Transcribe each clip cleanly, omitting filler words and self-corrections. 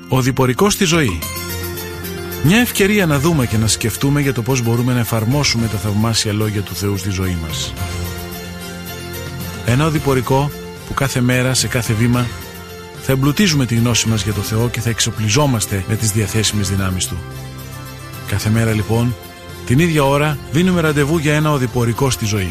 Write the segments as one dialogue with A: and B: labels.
A: Ο διπορικός στη ζωή. Μια ευκαιρία να δούμε και να σκεφτούμε για το πώς μπορούμε να εφαρμόσουμε τα θαυμάσια λόγια του Θεού στη ζωή μας. Ένα οδηπορικό που κάθε μέρα, σε κάθε βήμα, θα εμπλουτίζουμε τη γνώση μας για το Θεό και θα εξοπλιζόμαστε με τις διαθέσιμες δυνάμεις Του. Κάθε μέρα λοιπόν, την ίδια ώρα, δίνουμε ραντεβού για ένα οδηπορικό στη ζωή.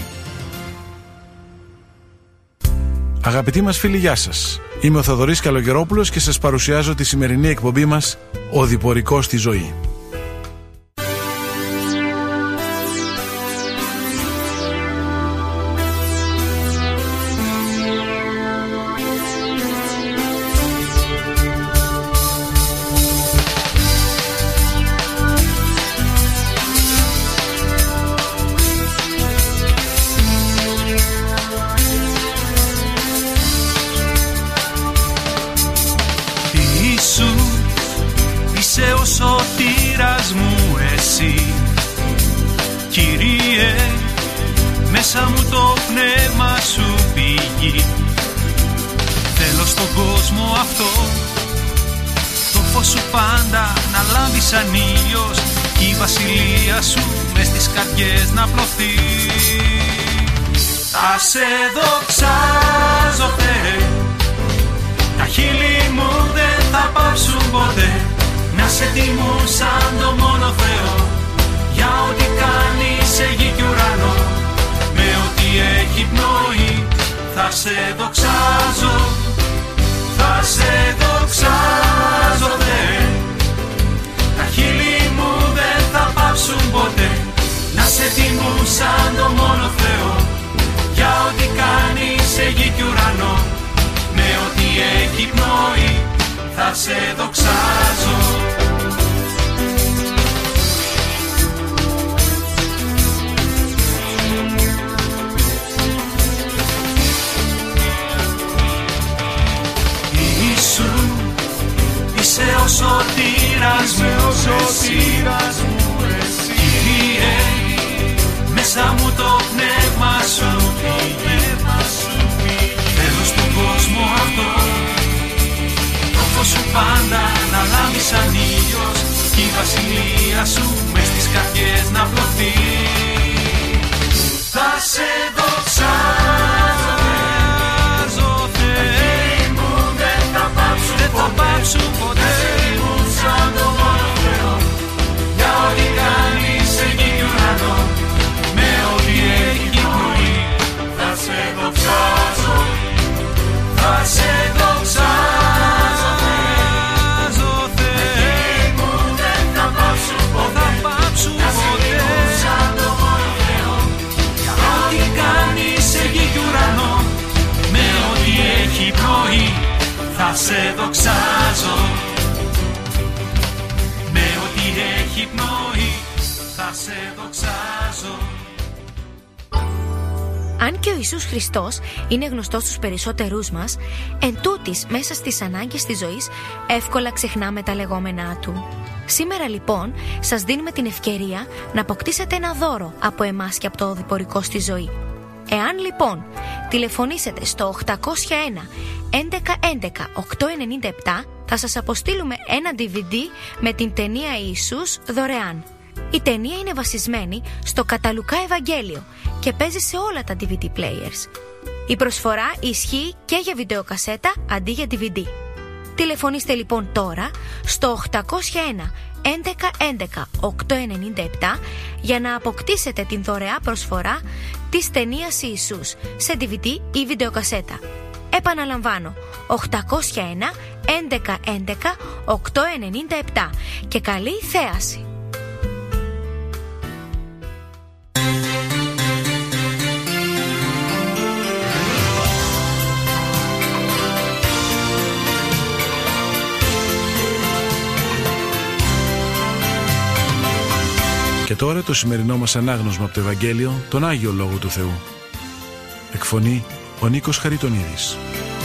A: Αγαπητοί μας φίλοι, γεια σας. Είμαι ο Θοδωρής Καλογερόπουλος και σας παρουσιάζω τη σημερινή εκπομπή μας «Οδηπορικό στη ζωή».
B: Θα σε δοξάζω, Θεέ, τα χείλη μου δεν θα πάψουν ποτέ να σε τιμούν σαν το μόνο Θεό, για ό,τι κάνει σε γη κι ουρανό, με ό,τι έχει πνοή. Θα σε δοξάζω, θα σε δοξάζω, Θεέ, τα χείλη μου δεν θα πάψουν ποτέ να σε τιμούν σαν το μόνο Θεό, για ό,τι κάνει σε γη κι ουρανό, με ό,τι έχει πνοή. Θα σε δοξάζω. Ιησού, είσαι ο σωτήρας μου, εσύ, Κύριε, μέσα μου το πνεύμα σου πήγε. Θέλω στον κόσμο αυτό το φως σου πάντα να λάμπει σαν ήλιος, κι η βασιλεία σου μες στις καρδιές να πλωθεί. Θα σε δοξάζω, Θεέ, μου δεν θα πάψουν ποτέ, να σε τιμούν σαν το μόνο Θεό, για ό,τι κάνει σε γη κι ουρανό, με ό,τι έχει πνοή. Θα σε δοξάζω, θα σε δοξάζω, Θεέ, μου δεν θα πάψουν ποτέ, να σε τιμούν σαν το μόνο Θεό, για ό,τι κάνει σε γη κι ουρανό, με ό,τι έχει πνοή. Θα σε δοξάζω, με ό,τι έχει πνοή. Θα σε δοξάζω.
C: Αν και ο Ιησούς Χριστός είναι γνωστός στους περισσότερούς μας, εν τούτης μέσα στις ανάγκες της ζωής εύκολα ξεχνάμε τα λεγόμενά Του. Σήμερα λοιπόν σας δίνουμε την ευκαιρία να αποκτήσετε ένα δώρο από εμάς και από το οδηπορικό στη ζωή. Εάν λοιπόν τηλεφωνήσετε στο 801 11 11 897, θα σας αποστείλουμε ένα DVD με την ταινία Ιησούς δωρεάν. Η ταινία είναι βασισμένη στο κατά Λουκά Ευαγγέλιο και παίζει σε όλα τα DVD players. Η προσφορά ισχύει και για βιντεοκασέτα αντί για DVD. Τηλεφωνήστε λοιπόν τώρα στο 801 11 11 897 για να αποκτήσετε την δωρεά προσφορά της ταινίας Ιησούς σε DVD ή βιντεοκασέτα. Επαναλαμβάνω, 801 11 11 897 και καλή θέαση.
A: Και τώρα το σημερινό μας ανάγνωσμα από το Ευαγγέλιο, τον Άγιο Λόγο του Θεού. Εκφωνεί ο Νίκος Χαριτονίδης.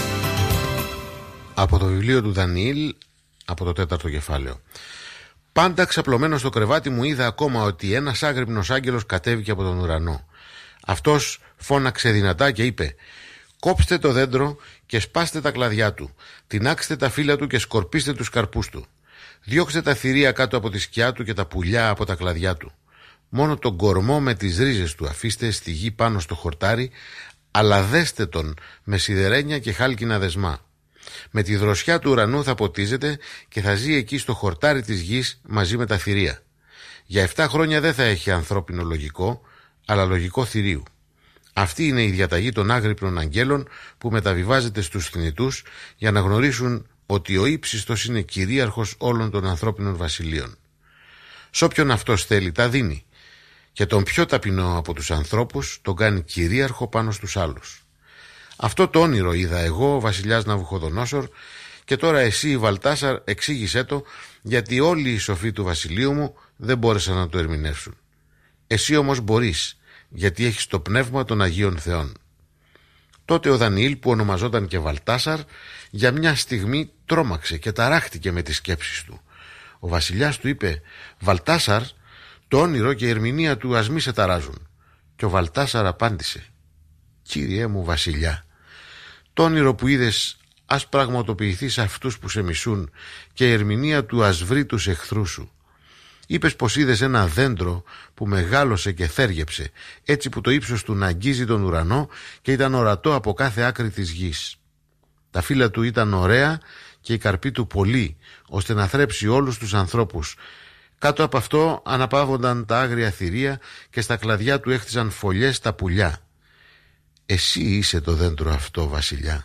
D: Από το βιβλίο του Δανιήλ, από το 4ο κεφάλαιο. Πάντα ξαπλωμένο στο κρεβάτι μου είδα ακόμα ότι ένας άγρυπνος άγγελος κατέβηκε από τον ουρανό. Αυτός φώναξε δυνατά και είπε: Κόψτε το δέντρο και σπάστε τα κλαδιά του. Τινάξτε τα φύλλα του και σκορπίστε τους καρπούς του. Διώξτε τα θηρία κάτω από τη σκιά του και τα πουλιά από τα κλαδιά του. Μόνο τον κορμό με τις ρίζες του αφήστε στη γη πάνω στο χορτάρι, αλλά δέστε τον με σιδερένια και χάλκινα δεσμά. Με τη δροσιά του ουρανού θα ποτίζεται και θα ζει εκεί στο χορτάρι της γης μαζί με τα θηρία. Για 7 χρόνια δεν θα έχει ανθρώπινο λογικό, αλλά λογικό θηρίου. Αυτή είναι η διαταγή των άγρυπνων αγγέλων που μεταβιβάζεται στους θνητούς για να γνωρίσουν ότι ο ύψιστος είναι κυρίαρχος όλων των ανθρώπινων βασιλείων. Σ' όποιον αυτός θέλει τα δίνει και τον πιο ταπεινό από τους ανθρώπους τον κάνει κυρίαρχο πάνω στους άλλους. Αυτό το όνειρο είδα εγώ, ο βασιλιάς Ναβουχοδονόσορ, και τώρα εσύ, Βαλτάσαρ, εξήγησέ το, γιατί όλοι οι σοφοί του βασιλείου μου δεν μπόρεσαν να το ερμηνεύσουν. Εσύ όμως μπορείς, γιατί έχεις το πνεύμα των Αγίων Θεών. Τότε ο Δανιήλ, που ονομαζόταν και Βαλτάσαρ, για μια στιγμή τρόμαξε και ταράχτηκε με τις σκέψεις του. Ο βασιλιάς του είπε: «Βαλτάσαρ, το όνειρο και η ερμηνεία του ας μη σε ταράζουν». Και ο Βαλτάσαρ απάντησε: «Κύριέ μου βασιλιά, το όνειρο που είδες ας πραγματοποιηθεί σε αυτούς που σε μισούν και η ερμηνεία του ας βρει τους εχθρούς σου. Είπες πως είδες ένα δέντρο που μεγάλωσε και θέργεψε, έτσι που το ύψος του να αγγίζει τον ουρανό και ήταν ορατό από κάθε άκρη της γης. Τα φύλλα του ήταν ωραία και η καρπή του πολύ, ώστε να θρέψει όλους τους ανθρώπους. Κάτω από αυτό αναπαύονταν τα άγρια θηρία και στα κλαδιά του έχτιζαν φωλιές τα πουλιά. Εσύ είσαι το δέντρο αυτό, βασιλιά.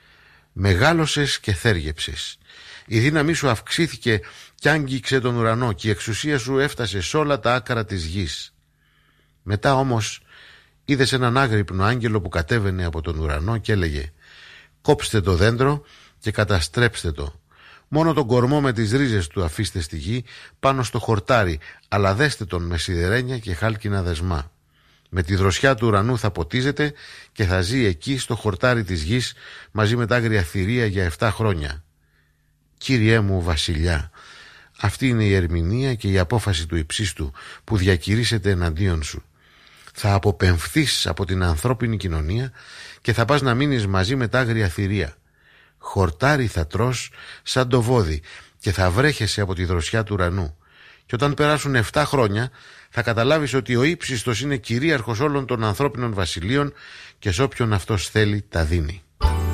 D: Μεγάλωσες και θέργεψες. Η δύναμή σου αυξήθηκε κι άγγιξε τον ουρανό και η εξουσία σου έφτασε σε όλα τα άκρα της γης. Μετά όμως είδες έναν άγρυπνο άγγελο που κατέβαινε από τον ουρανό και έλεγε: «Κόψτε το δέντρο και καταστρέψτε το. Μόνο τον κορμό με τις ρίζες του αφήστε στη γη πάνω στο χορτάρι, αλλά δέστε τον με σιδερένια και χάλκινα δεσμά. Με τη δροσιά του ουρανού θα ποτίζεται και θα ζει εκεί στο χορτάρι της γης μαζί με τα άγρια θηρία για 7 χρόνια. Κύριέ μου βασιλιά, αυτή είναι η ερμηνεία και η απόφαση του υψίστου που διακηρύσσεται εναντίον σου. Θα αποπεμφθείς από την ανθρώπινη κοινωνία και θα πας να μείνεις μαζί με τα άγρια θηρία. Χορτάρι θα τρως σαν το βόδι και θα βρέχεσαι από τη δροσιά του ουρανού. Και όταν περάσουν 7 χρόνια θα καταλάβεις ότι ο ύψιστος είναι κυρίαρχος όλων των ανθρώπινων βασιλείων και σε όποιον αυτός θέλει τα δίνει».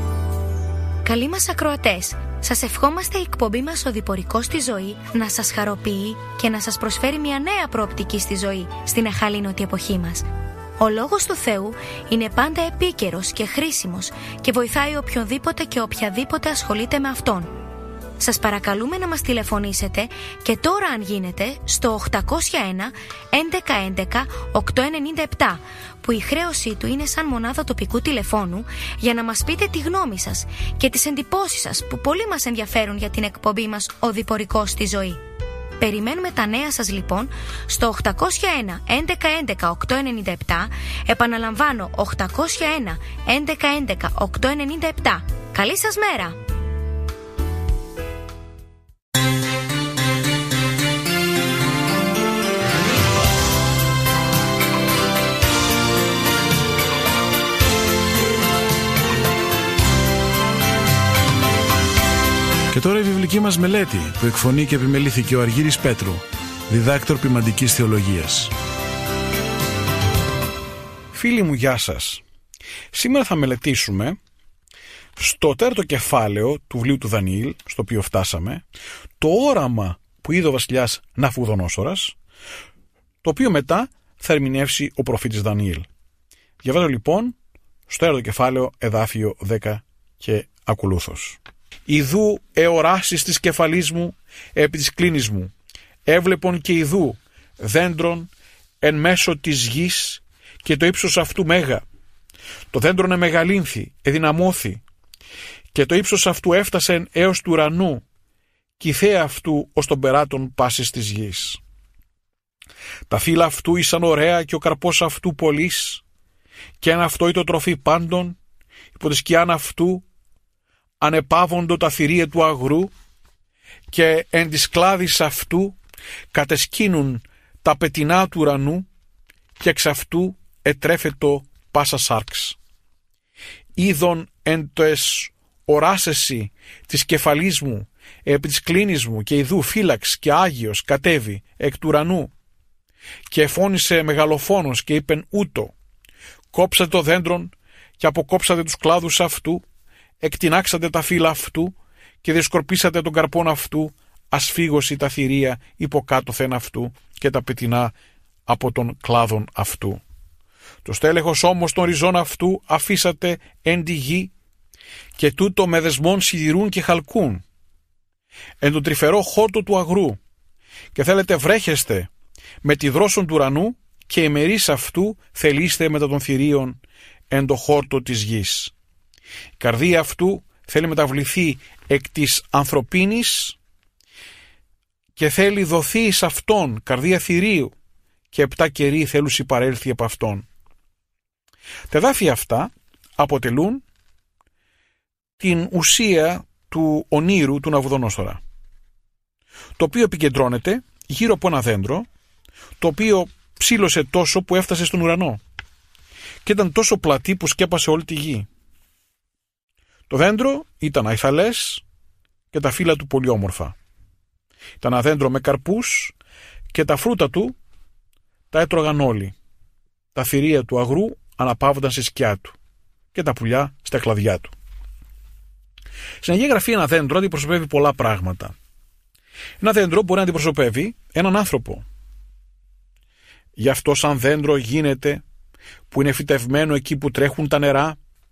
C: Καλοί μας ακροατές, σας ευχόμαστε η εκπομπή μας «Ο Διπορικός στη ζωή» να σας χαροποιεί και να σας προσφέρει μια νέα προοπτική στη ζωή στην εχαλήνωτη εποχή μας. Ο Λόγος του Θεού είναι πάντα επίκαιρος και χρήσιμος και βοηθάει οποιονδήποτε και οποιαδήποτε ασχολείται με αυτόν. Σας παρακαλούμε να μας τηλεφωνήσετε και τώρα, αν γίνεται, στο 801 1111 897, που η χρέωσή του είναι σαν μονάδα τοπικού τηλεφώνου, για να μας πείτε τη γνώμη σας και τις εντυπώσεις σας που πολύ μας ενδιαφέρουν για την εκπομπή μας «Ο Διπορικός στη ζωή». Περιμένουμε τα νέα σας λοιπόν στο 801 1111 897, επαναλαμβάνω 801 1111 897. Καλή σας μέρα!
A: Και τώρα η βιβλική μας μελέτη που εκφωνεί και επιμελήθηκε ο Αργύρης Πέτρου, διδάκτορ ποιμαντικής θεολογίας.
E: Φίλοι μου, γεια σας. Σήμερα θα μελετήσουμε στο 4ο κεφάλαιο του βιβλίου του Δανιήλ, στο οποίο φτάσαμε, το όραμα που είδε ο βασιλιάς Ναβουχοδονόσορας, το οποίο μετά θα ερμηνεύσει ο προφήτης Δανιήλ. Διαβάζω λοιπόν στο 4ο κεφάλαιο, εδάφιο 10 και ακολούθως. «Ιδού εοράσεις της κεφαλής μου επί της κλίνης μου, έβλεπον και ιδού δέντρον εν μέσω της γης και το ύψος αυτού μέγα. Το δέντρον εμεγαλύνθη, εδυναμώθη και το ύψος αυτού έφτασε έως του ουρανού και η θέα αυτού ως τον περάτων πάσης της γης. Τα φύλλα αυτού ήσαν ωραία και ο καρπός αυτού πολύς και αν αυτό ήταν τροφή πάντων, υπό τη σκιάν αυτού ανεπάβοντο τα θηρία του αγρού και εν της κλάδης αυτού κατεσκήνουν τα πετεινά του ουρανού και εξ αυτού ετρέφετο πάσα σάρξ. είδον εν τοες οράσεσι της κεφαλής μου, επί της κλίνης μου, και ιδού φύλαξ και Άγιος κατέβη εκ του ουρανού, και εφώνησε μεγαλοφόνος και είπεν ούτω, κόψατε το δέντρον και αποκόψατε τους κλάδους αυτού, εκτινάξατε τα φύλλα αυτού και δισκορπίσατε τον καρπόν αυτού, ασφίγωση τα θηρία υποκάτωθεν αυτού και τα πετεινά από των κλάδων αυτού. Το στέλεχος όμως των ριζών αυτού αφήσατε εν τη γη, και τούτο με δεσμών σιδηρούν και χαλκούν εν τον τρυφερό χόρτο του αγρού, και θέλετε βρέχεστε με τη δρόσον του ουρανού, και ημερείς αυτού θελείστε μετά των θηρίων εν το χόρτο της γης. Η καρδία αυτού θέλει μεταβληθεί εκ της ανθρωπίνης και θέλει δοθεί εις αυτόν καρδία θηρίου, και 7 καιροί θέλουν συμπαρέλθει από αυτόν. Τα εδάφια αυτά αποτελούν την ουσία του ονείρου του Ναβουδονόσορα, το οποίο επικεντρώνεται γύρω από ένα δέντρο, το οποίο ψήλωσε τόσο που έφτασε στον ουρανό και ήταν τόσο πλατή που σκέπασε όλη τη γη. Το δέντρο ήταν αϊθαλές και τα φύλλα του πολύ όμορφα. Ήταν ένα δέντρο με καρπούς και τα φρούτα του τα έτρωγαν όλοι. Τα θηρία του αγρού αναπαύονταν στη σκιά του και τα πουλιά στα κλαδιά του. Στην Αγία Γραφή ένα δέντρο αντιπροσωπεύει πολλά πράγματα. Ένα δέντρο μπορεί να αντιπροσωπεύει έναν άνθρωπο. Γι' αυτό σαν δέντρο γίνεται που είναι φυτευμένο εκεί που τρέχουν τα νερά,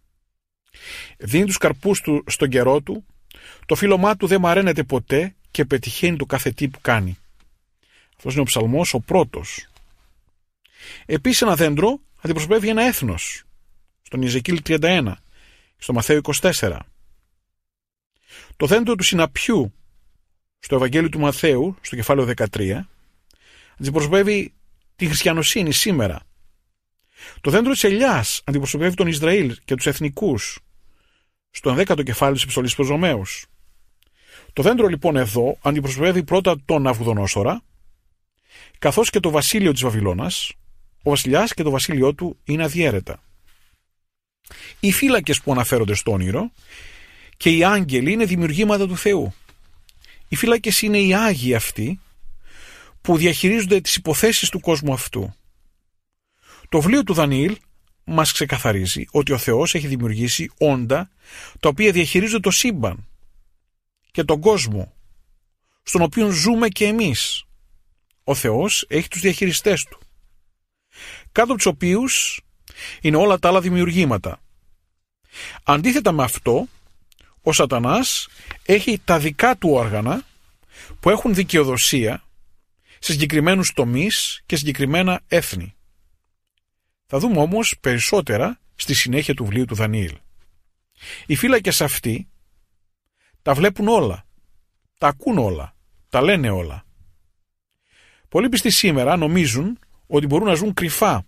E: δίνει τους καρπούς του στον καιρό του, το φύλλωμά του δεν μαραίνεται ποτέ και πετυχαίνει το κάθε τι που κάνει. Αυτός είναι ο ψαλμός ο πρώτος. Επίσης ένα δέντρο αντιπροσωπεύει ένα έθνος, στον Ιεζεκίηλ 31, στο Μαθαίο 24. Το δέντρο του συναπιού, στο Ευαγγέλιο του Μαθαίου, στο κεφάλαιο 13, αντιπροσωπεύει τη χριστιανοσύνη σήμερα. Το δέντρο της ελιάς αντιπροσωπεύει τον Ισραήλ και τους εθνικούς, στο 11ο κεφάλαιο της επιστολής προς Ρωμαίους. Το δέντρο λοιπόν εδώ αντιπροσωπεύει πρώτα τον Ναβουδονόσορα, καθώς και το βασίλειο της Βαβυλώνας. Ο βασιλιάς και το βασίλειό του είναι αδιέρετα. Οι φύλακες που αναφέρονται στο όνειρο και οι άγγελοι είναι δημιουργήματα του Θεού. Οι φύλακες είναι οι άγιοι αυτοί που διαχειρίζονται τις υποθέσεις του κόσμου αυτού. Το βιβλίο του Δανιήλ μας ξεκαθαρίζει ότι ο Θεός έχει δημιουργήσει όντα τα οποία διαχειρίζονται το σύμπαν και τον κόσμο στον οποίο ζούμε και εμείς. Ο Θεός έχει τους διαχειριστές του, κάτω από τους οποίους είναι όλα τα άλλα δημιουργήματα. Αντίθετα με αυτό, ο Σατανάς έχει τα δικά του όργανα που έχουν δικαιοδοσία σε συγκεκριμένους τομείς και συγκεκριμένα έθνη. Θα δούμε όμως περισσότερα στη συνέχεια του βιβλίου του Δανιήλ. Οι φύλακες αυτοί τα βλέπουν όλα, τα ακούν όλα, τα λένε όλα. Πολλοί πιστοί σήμερα νομίζουν ότι μπορούν να ζουν κρυφά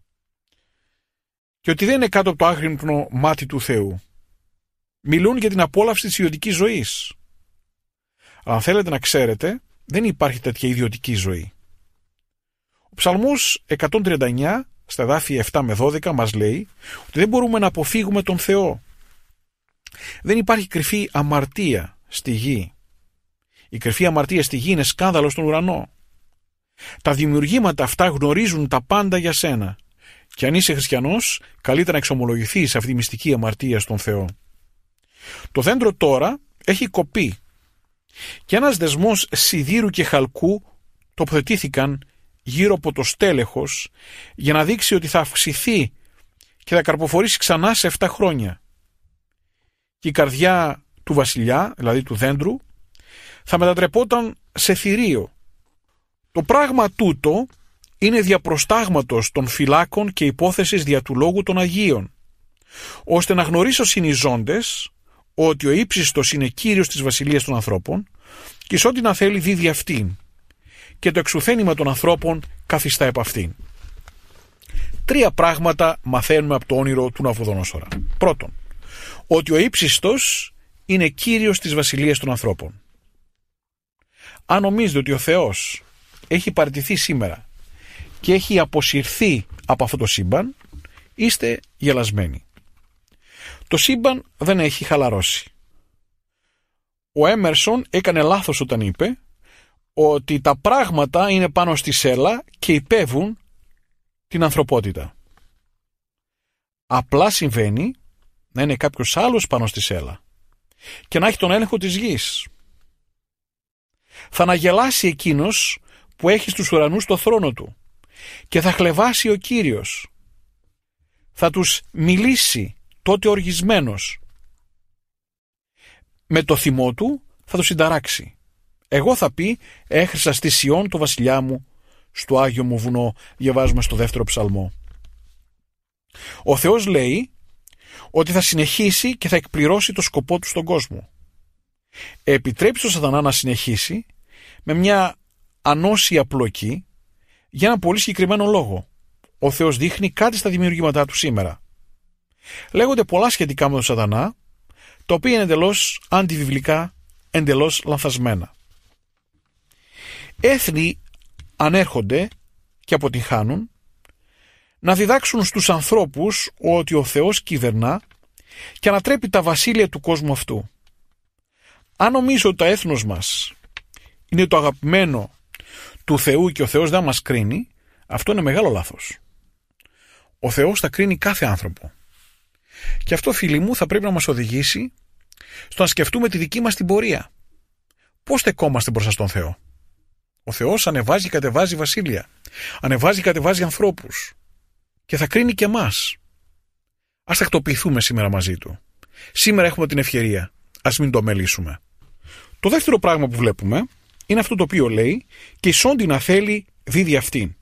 E: και ότι δεν είναι κάτω από το άγρυπνο μάτι του Θεού. Μιλούν για την απόλαυση της ιδιωτικής ζωής. Αλλά αν θέλετε να ξέρετε, δεν υπάρχει τέτοια ιδιωτική ζωή. Ο Ψαλμός 139 στα εδάφια 7 με 12 μας λέει ότι δεν μπορούμε να αποφύγουμε τον Θεό. Δεν υπάρχει κρυφή αμαρτία στη γη. Η κρυφή αμαρτία στη γη είναι σκάνδαλο στον ουρανό. Τα δημιουργήματα αυτά γνωρίζουν τα πάντα για σένα. Και αν είσαι χριστιανός, καλύτερα να εξομολογηθείς αυτή τη μυστική αμαρτία στον Θεό. Το δέντρο τώρα έχει κοπεί και ένας δεσμός σιδήρου και χαλκού τοποθετήθηκαν γύρω από το στέλεχος για να δείξει ότι θα αυξηθεί και θα καρποφορήσει ξανά σε 7 χρόνια. Και η καρδιά του βασιλιά, δηλαδή του δέντρου, θα μετατρεπόταν σε θηρίο. Το πράγμα τούτο είναι διαπροστάγματος των φυλάκων και υπόθεσης δια του λόγου των Αγίων, ώστε να γνωρίσω συνιζώντες ότι ο ύψιστος είναι κύριος της βασιλείας των ανθρώπων και σε ό,τι να θέλει δίδει αυτήν και το εξουθένημα των ανθρώπων καθιστά επ' αυτήν. 3 πράγματα μαθαίνουμε από το όνειρο του Ναβουδονόσορα. Πρώτον, ότι ο ύψιστος είναι κύριος της βασιλείας των ανθρώπων. Αν νομίζετε ότι ο Θεός έχει παραιτηθεί σήμερα και έχει αποσυρθεί από αυτό το σύμπαν, είστε γελασμένοι. Το σύμπαν δεν έχει χαλαρώσει. Ο Έμερσον έκανε λάθος όταν είπε ότι τα πράγματα είναι πάνω στη σέλα και υπέβουν την ανθρωπότητα. Απλά συμβαίνει να είναι κάποιος άλλος πάνω στη σέλα και να έχει τον έλεγχο της γης. Θα αναγελάσει εκείνος που έχει στους ουρανούς το θρόνο του και θα χλεβάσει ο Κύριος. Θα τους μιλήσει τότε οργισμένος. Με το θυμό του θα τους συνταράξει. Εγώ θα πει, έχρισα στη Σιών το βασιλιά μου, στο Άγιο μου βουνό, διαβάζουμε στο 2ο ψαλμό. Ο Θεός λέει ότι θα συνεχίσει και θα εκπληρώσει το σκοπό του στον κόσμο. Επιτρέπει στον Σατανά να συνεχίσει με μια ανώσια πλοκή για ένα πολύ συγκεκριμένο λόγο. Ο Θεός δείχνει κάτι στα δημιουργήματά του σήμερα. Λέγονται πολλά σχετικά με τον Σατανά, τα οποία είναι εντελώς αντιβιβλικά, εντελώς λανθασμένα. Έθνη ανέρχονται και αποτυχάνουν να διδάξουν στους ανθρώπους ότι ο Θεός κυβερνά και ανατρέπει τα βασίλεια του κόσμου αυτού. Αν νομίζω ότι το έθνος μας είναι το αγαπημένο του Θεού και ο Θεός δεν μας κρίνει, αυτό είναι μεγάλο λάθος. Ο Θεός θα κρίνει κάθε άνθρωπο. Και αυτό, φίλοι μου, θα πρέπει να μας οδηγήσει στο να σκεφτούμε τη δική μας την πορεία. Πώς στεκόμαστε μπροστά στον Θεό? Ο Θεός ανεβάζει και κατεβάζει βασίλεια. Ανεβάζει και κατεβάζει ανθρώπους. Και θα κρίνει και εμάς. Ας τακτοποιηθούμε σήμερα μαζί του. Σήμερα έχουμε την ευκαιρία. Ας μην το αμελήσουμε. Το δεύτερο πράγμα που βλέπουμε είναι αυτό το οποίο λέει και ισόντι να θέλει δίδει αυτήν.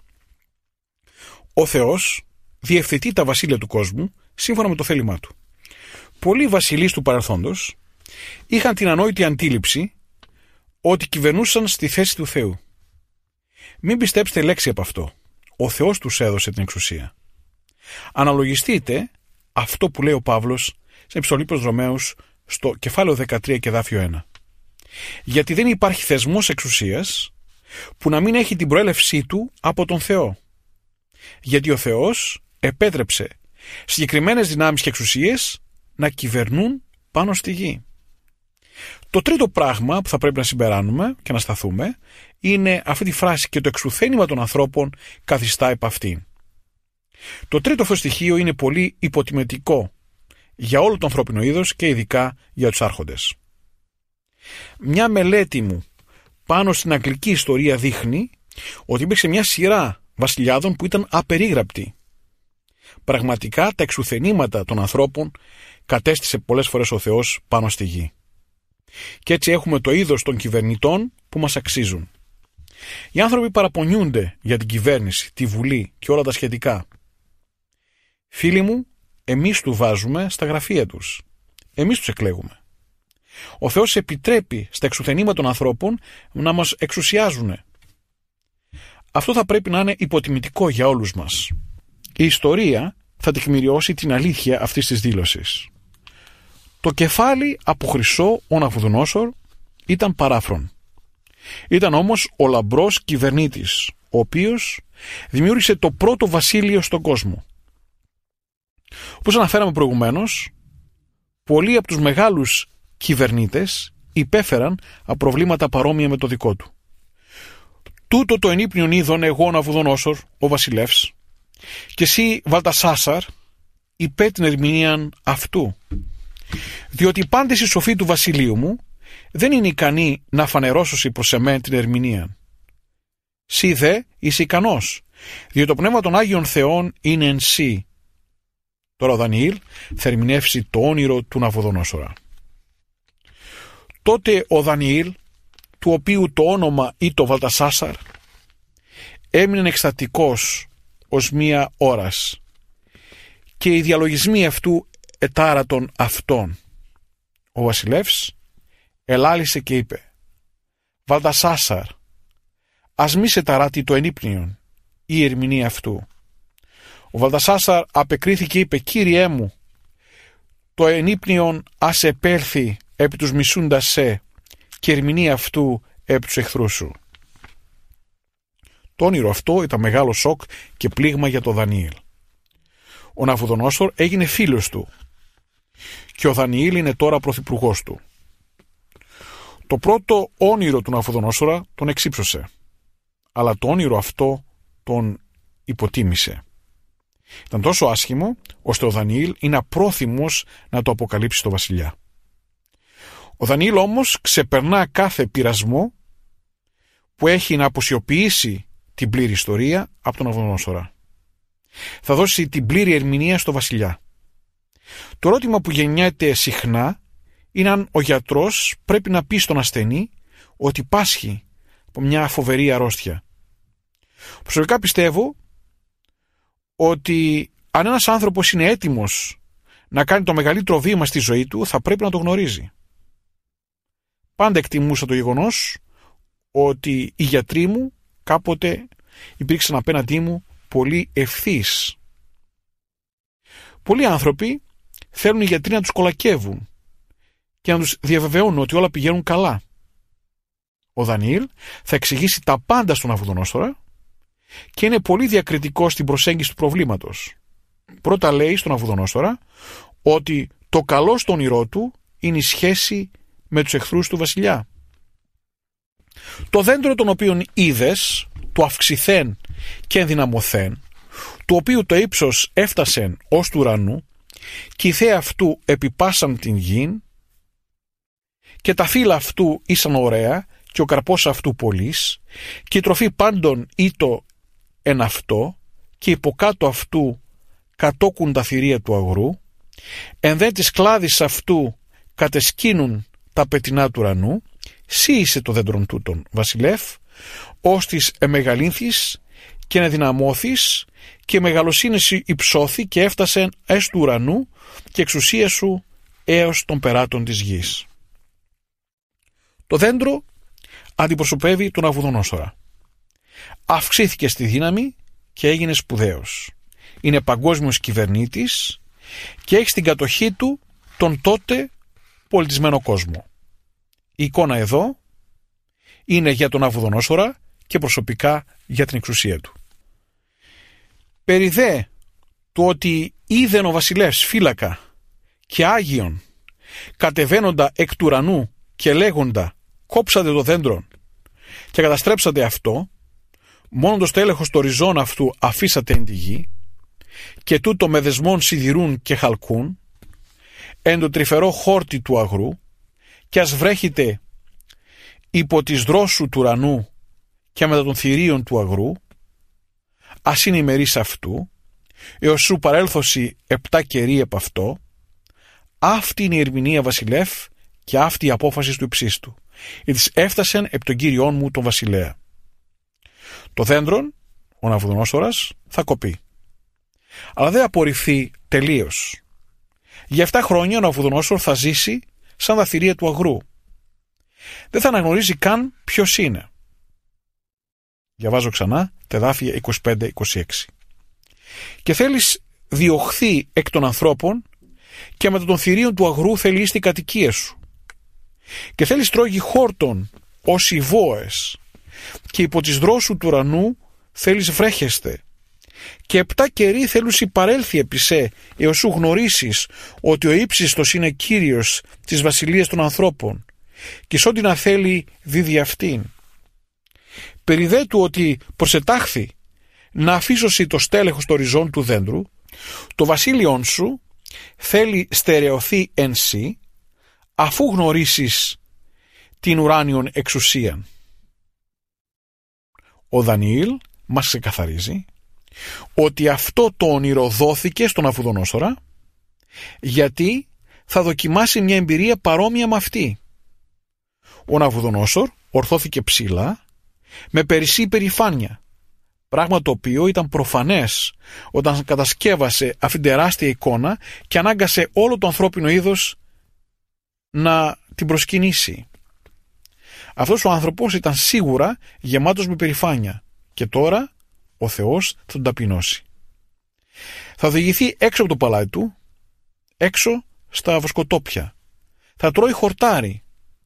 E: Ο Θεός διευθετεί τα βασίλεια του κόσμου σύμφωνα με το θέλημά του. Πολλοί βασιλείς του παρελθόντος είχαν την ανόητη αντίληψη ότι κυβερνούσαν στη θέση του Θεού. Μην πιστέψετε λέξη από αυτό. Ο Θεός τους έδωσε την εξουσία. Αναλογιστείτε αυτό που λέει ο Παύλος σε επιστολή προς Ρωμαίους στο κεφάλαιο 13 και εδάφιο 1. Γιατί δεν υπάρχει θεσμός εξουσίας που να μην έχει την προέλευσή του από τον Θεό. Γιατί ο Θεός επέτρεψε συγκεκριμένες δυνάμεις και εξουσίες να κυβερνούν πάνω στη γη. Το τρίτο πράγμα που θα πρέπει να συμπεράνουμε και να σταθούμε είναι αυτή τη φράση «και το εξουθένημα των ανθρώπων καθιστά επ' αυτήν». Το τρίτο αυτό στοιχείο είναι πολύ υποτιμητικό για όλο το ανθρώπινο είδος και ειδικά για τους άρχοντες. Μια μελέτη μου πάνω στην αγγλική ιστορία δείχνει ότι υπήρξε μια σειρά βασιλιάδων που ήταν απερίγραπτοι. Πραγματικά τα εξουθενήματα των ανθρώπων κατέστησε πολλές φορές ο Θεός πάνω στη γη. Και έτσι έχουμε το είδος των κυβερνητών που μας αξίζουν. Οι άνθρωποι παραπονιούνται για την κυβέρνηση, τη Βουλή και όλα τα σχετικά. Φίλοι μου, εμείς του βάζουμε στα γραφεία τους. Εμείς τους εκλέγουμε. Ο Θεός επιτρέπει στα εξουθενήματα των ανθρώπων να μας εξουσιάζουν. Αυτό θα πρέπει να είναι υποτιμητικό για όλους μας. Η ιστορία θα τεκμηριώσει την αλήθεια αυτής της δήλωσης. Το κεφάλι από χρυσό ο Ναβουδονόσορ ήταν παράφρον. Ήταν όμως ο λαμπρός κυβερνήτης, ο οποίος δημιούργησε το πρώτο βασίλειο στον κόσμο. Όπως αναφέραμε προηγουμένως, πολλοί από τους μεγάλους κυβερνήτες υπέφεραν από προβλήματα παρόμοια με το δικό του. Τούτο το ενύπνιον είδον εγώ Ναβουδονόσορ, ο βασιλεύς, και εσύ Βαλτασάσαρ, υπέ την ερμηνείαν αυτού. Διότι πάντες οι σοφοί του βασιλείου μου δεν είναι ικανοί να φανερώσουν προς εμένα την ερμηνεία. Σύ δε είσαι ικανός, διότι το πνεύμα των Άγιων Θεών είναι εν σύ. Τώρα ο Δανιήλ θα ερμηνεύσει το όνειρο του Ναβουδονόσορα. Τότε ο Δανιήλ, του οποίου το όνομα ή το Βαλτασάσαρ, έμεινε εκστατικός ως μία ώρας και οι διαλογισμοί αυτού ετάρατον αυτόν. Ο βασιλεύς ελάλησε και είπε «Βαλτασάσαρ, ας μη σε ταράτει το ενύπνιον η ερμηνεία αυτού». Ο Βαλτασάσαρ απεκρίθηκε και είπε «Κύριέ μου, το ενύπνιον ας επέλθει επί τους μισούντας σε και ερμηνεία αυτού επί τους εχθρούς σου». Το όνειρο αυτό ήταν μεγάλο σοκ και πλήγμα για τον Δανιήλ. Ο Ναβουδονόσορ έγινε φίλος του και ο Δανιήλ είναι τώρα πρωθυπουργός του. Το πρώτο όνειρο του Ναβουδονόσορα τον εξύψωσε, αλλά το όνειρο αυτό τον υποτίμησε. Ήταν τόσο άσχημο, ώστε ο Δανιήλ είναι απρόθυμος να το αποκαλύψει στο βασιλιά. Ο Δανιήλ όμως ξεπερνά κάθε πειρασμό που έχει να αποσιωπήσει την πλήρη ιστορία από τον Ναβουδονόσορα. Θα δώσει την πλήρη ερμηνεία στο βασιλιά. Το ερώτημα που γεννιέται συχνά είναι αν ο γιατρός πρέπει να πει στον ασθενή ότι πάσχει από μια φοβερή αρρώστια. Προσωπικά πιστεύω ότι αν ένας άνθρωπος είναι έτοιμος να κάνει το μεγαλύτερο βήμα στη ζωή του, θα πρέπει να το γνωρίζει. Πάντα εκτιμούσα το γεγονός ότι οι γιατροί μου κάποτε υπήρξαν απέναντί μου πολύ ευθύς. Πολλοί άνθρωποι θέλουν οι γιατροί να τους κολακεύουν και να τους διαβεβαιώνουν ότι όλα πηγαίνουν καλά. Ο Δανιήλ θα εξηγήσει τα πάντα στον Ναβουδονόσορα και είναι πολύ διακριτικός στην προσέγγιση του προβλήματος. Πρώτα λέει στον Ναβουδονόσορα ότι το καλό στο όνειρό του είναι η σχέση με τους εχθρούς του βασιλιά. Το δέντρο των οποίων είδες, το αυξηθέν και ενδυναμωθέν, του οποίου το ύψος έφτασεν ως του ουρανού, και η θέα αυτού επιπάσαν την γην, και τα φύλλα αυτού ήσαν ωραία, και ο καρπός αυτού πολύς, και η τροφή πάντων ήτο εν αυτό, και υποκάτω αυτού κατόκουν τα θηρία του αγρού, εν δε της κλάδης αυτού κατεσκίνουν τα πετεινά του ουρανού, σύ είσαι το δέντρον τούτον, βασιλεύ, ως της εμεγαλύνθης και ενδυναμώθης, και μεγαλοσύνη σου υψώθη και έφτασε εις του ουρανού, και εξουσία σου έως των περάτων της γης. Το δέντρο αντιπροσωπεύει τον Ναβουδονόσορα. Αυξήθηκε στη δύναμη και έγινε σπουδαίος. Είναι παγκόσμιος κυβερνήτης και έχει στην κατοχή του τον τότε πολιτισμένο κόσμο. Η εικόνα εδώ είναι για τον Ναβουδονόσορα και προσωπικά για την εξουσία του. Περί δε του ότι είδεν ο βασιλεύς φύλακα και άγιον κατεβαίνοντα εκ του ουρανού και λέγοντα κόψατε το δέντρο και καταστρέψατε αυτό, μόνο το στέλεχος το ριζόν αυτού αφήσατε εν τη γη, και τούτο με δεσμών σιδηρούν και χαλκούν εν το τρυφερό χόρτι του αγρού, και ας βρέχετε υπό της δρόσου του ουρανού και μετά των θηρίων του αγρού, ας είναι ημερής αυτού, έως σου παρέλθωση 7 καιροί επ' αυτό. Αυτή είναι η ερμηνεία βασιλεύ και αυτή η απόφαση του υψίστου, γιατί έφτασεν επί τον κύριόν μου τον βασιλέα. Το δέντρον, ο Ναβουδονόσορας, θα κοπεί, αλλά δεν απορριφθεί τελείως. Για 7 χρόνια ο Ναβουδονόσορ θα ζήσει σαν τα θηρία του αγρού. Δεν θα αναγνωρίζει καν ποιος είναι. Διαβάζω ξανά τα εδάφια 25-26. Και θέλεις διωχθεί εκ των ανθρώπων, και μετά των θηρίων του αγρού θέλει εις την κατοικία σου. Και θέλεις τρώγει χόρτον ως οι βόες, και υπό της δρόσου του ουρανού θέλεις βρέχεστε. Και 7 καιροί θέλουσι παρέλθει επί σε, έως σου γνωρίσεις ότι ο ύψιστος είναι κύριος της βασιλείας των ανθρώπων, και σ' ό,τι να θέλει δίδει αυτήν. Περί δε του ότι προσετάχθη να αφήσωσι το στέλεχος το ριζόν του δέντρου, το βασίλειόν σου θέλει στερεωθεί εν σύ, αφού γνωρίσεις την ουράνιον εξουσίαν. Ο Δανιήλ μας ξεκαθαρίζει ότι αυτό το όνειρο δόθηκε στον Ναβουδονόσορα γιατί θα δοκιμάσει μια εμπειρία παρόμοια με αυτή. Ο Ναβουδονόσορ ορθώθηκε ψηλά με περισσή υπερηφάνεια, πράγμα το οποίο ήταν προφανές όταν κατασκεύασε αυτήν την τεράστια εικόνα και ανάγκασε όλο το ανθρώπινο είδος να την προσκυνήσει. Αυτός ο άνθρωπος ήταν σίγουρα γεμάτος με υπερηφάνεια και τώρα ο Θεός θα τον ταπεινώσει. Θα οδηγηθεί έξω από το παλάτι του, έξω στα βοσκοτόπια. Θα τρώει χορτάρι.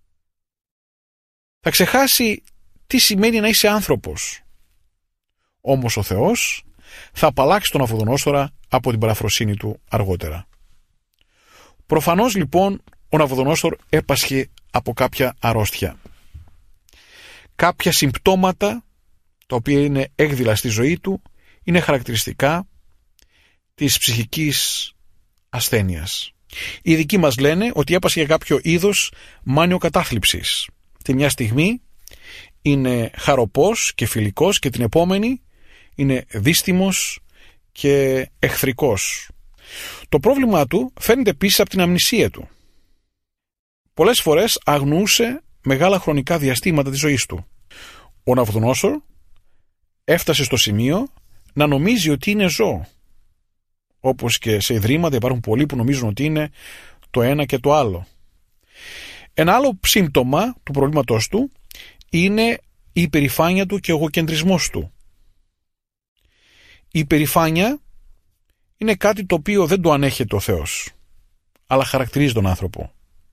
E: Θα ξεχάσει τι σημαίνει να είσαι άνθρωπος. Όμως ο Θεός θα απαλλάξει τον Ναβουδονόσορα από την παραφροσύνη του αργότερα. Προφανώς λοιπόν ο Ναβουδονόσορ έπασχε από κάποια αρρώστια. Κάποια συμπτώματα, τα οποία είναι έκδηλα στη ζωή του, είναι χαρακτηριστικά της ψυχικής ασθένειας. Οι ειδικοί μας λένε ότι έπασχε για κάποιο είδος μάνιο κατάθλιψης. Τη μια στιγμή είναι χαροπός και φιλικός και την επόμενη είναι δύστιμος και εχθρικός. Το πρόβλημα του φαίνεται επίσης από την αμνησία του. Πολλές φορές αγνοούσε μεγάλα χρονικά διαστήματα της ζωής του. Ο Ναβουδονόσορ έφτασε στο σημείο να νομίζει ότι είναι ζώο. Όπως και σε ιδρύματα υπάρχουν πολλοί που νομίζουν ότι είναι το ένα και το άλλο. Ένα άλλο σύμπτωμα του προβλήματός του είναι η υπερηφάνεια του και ο εγωκεντρισμός του. Η υπερηφάνεια είναι κάτι το οποίο δεν το ανέχεται ο Θεός, αλλά χαρακτηρίζει τον άνθρωπο.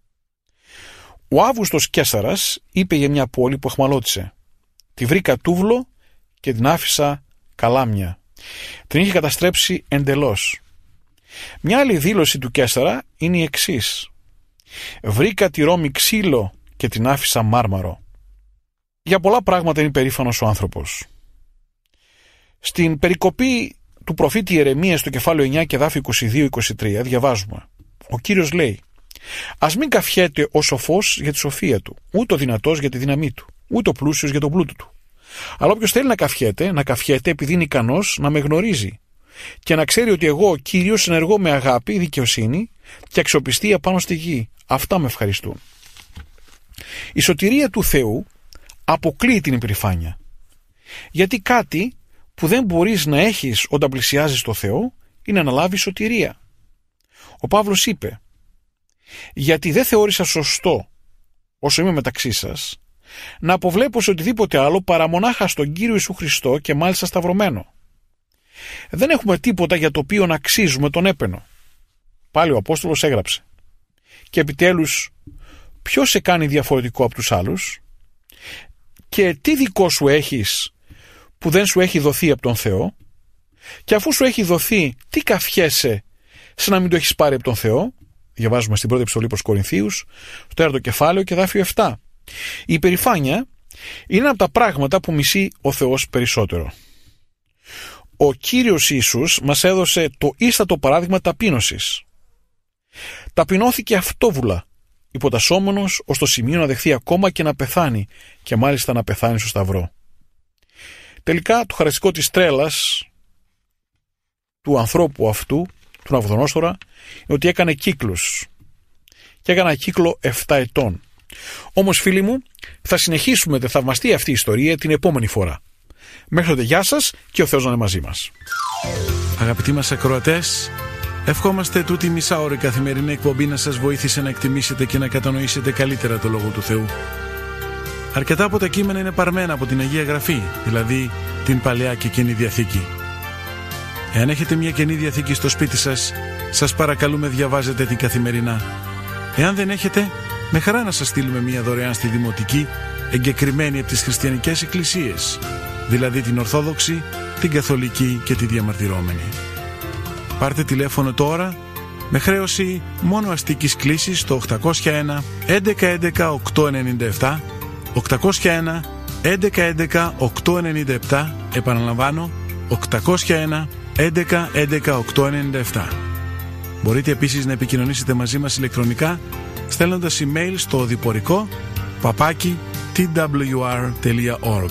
E: Ο Αύγουστος Καίσαρας είπε για μια πόλη που αιχμαλώτησε: «Τη βρήκα τούβλο και την άφησα καλάμια». Την είχε καταστρέψει εντελώς. Μια άλλη δήλωση του Καίσαρα είναι η εξής: «Βρήκα τη Ρώμη ξύλο και την άφησα μάρμαρο». Για πολλά πράγματα είναι περήφανος ο άνθρωπος. Στην περικοπή του προφήτη Ιερεμία στο κεφάλαιο 9 και εδάφιο 22-23 διαβάζουμε: ο Κύριος λέει: «Ας μην καφιέται ο σοφός για τη σοφία του, ούτε ο δυνατός για τη δύναμή του, ούτε ο πλούσιος για τον πλούτο του. Αλλά όποιος θέλει να καφιέται επειδή είναι ικανός να με γνωρίζει και να ξέρει ότι εγώ, ο Κύριος, ενεργώ με αγάπη, δικαιοσύνη και αξιοπιστία πάνω στη γη. Αυτά με ευχαριστούν». Η σωτηρία του Θεού αποκλείει την υπερηφάνεια. Γιατί κάτι που δεν μπορείς να έχεις όταν πλησιάζεις στο Θεό είναι να λάβεις σωτηρία. Ο Παύλος είπε: «Γιατί δεν θεώρησα σωστό, όσο είμαι μεταξύ σας, να αποβλέπω σε οτιδήποτε άλλο παρά μονάχα στον Κύριο Ιησού Χριστό και μάλιστα σταυρωμένο. Δεν έχουμε τίποτα για το οποίο να αξίζουμε τον έπαινο». Πάλι ο Απόστολος έγραψε: «Και επιτέλους, ποιος σε κάνει διαφορετικό από τους άλλους? Και τι δικό σου έχεις που δεν σου έχει δοθεί από τον Θεό? Και αφού σου έχει δοθεί, τι καφιέσαι σε να μην το έχεις πάρει από τον Θεό?» Διαβάζουμε στην πρώτη επιστολή προς Κορινθίους, στο 4ο κεφάλαιο και εδάφιο 7. Η υπερηφάνεια είναι ένα από τα πράγματα που μισεί ο Θεός περισσότερο. Ο Κύριος Ιησούς μας έδωσε το ίστατο παράδειγμα ταπείνωσης. Ταπεινώθηκε αυτόβουλα, υποτασσόμενος ως το σημείο να δεχθεί ακόμα και να πεθάνει, και μάλιστα να πεθάνει στο σταυρό. Τελικά το χαρακτηριστικό της τρέλας του ανθρώπου αυτού, του Ναβουδονόσορα, είναι ότι έκανε κύκλους. Και έκανε ένα κύκλο 7 ετών. Όμως, φίλοι μου, θα συνεχίσουμε τη θαυμαστή αυτή η ιστορία την επόμενη φορά. Μέχρι τότε, γεια σας και ο Θεός να είναι μαζί μας.
A: Αγαπητοί μας ακροατές, ευχόμαστε τούτη μισάωρη καθημερινή εκπομπή να σας βοήθησε να εκτιμήσετε και να κατανοήσετε καλύτερα το Λόγο του Θεού. Αρκετά από τα κείμενα είναι παρμένα από την Αγία Γραφή, δηλαδή την Παλαιά και Καινή Διαθήκη. Εάν έχετε μια Καινή Διαθήκη στο σπίτι σας, σας παρακαλούμε διαβάζετε την καθημερινά. Εάν δεν έχετε, με χαρά να σας στείλουμε μια δωρεάν στη Δημοτική, εγκεκριμένη από τις χριστιανικές εκκλησίες, δηλαδή την Ορθόδοξη, την Καθολική και τη Διαμαρτυρόμενη. Πάρτε τηλέφωνο τώρα με χρέωση μόνο αστικής κλήσης στο 801 1111 897, 801 1111 897, επαναλαμβάνω 801 1111 897. Μπορείτε επίσης να επικοινωνήσετε μαζί μας ηλεκτρονικά στέλνοντας email στο οδηπορικό @twr.org.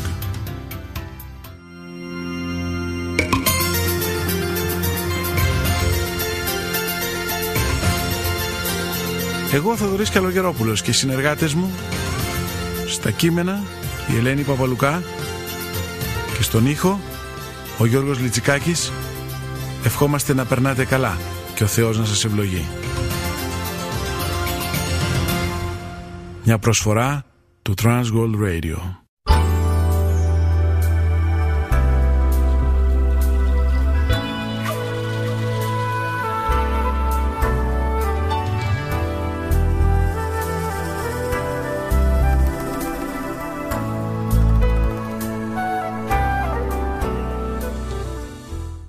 A: Εγώ, Θοδωρής Καλογερόπουλος, και οι συνεργάτες μου στα κείμενα, η Ελένη Παπαλουκά, και στον ήχο, ο Γιώργος Λιτσικάκης, ευχόμαστε να περνάτε καλά και ο Θεός να σας ευλογεί. Μια προσφορά του Transworld Radio.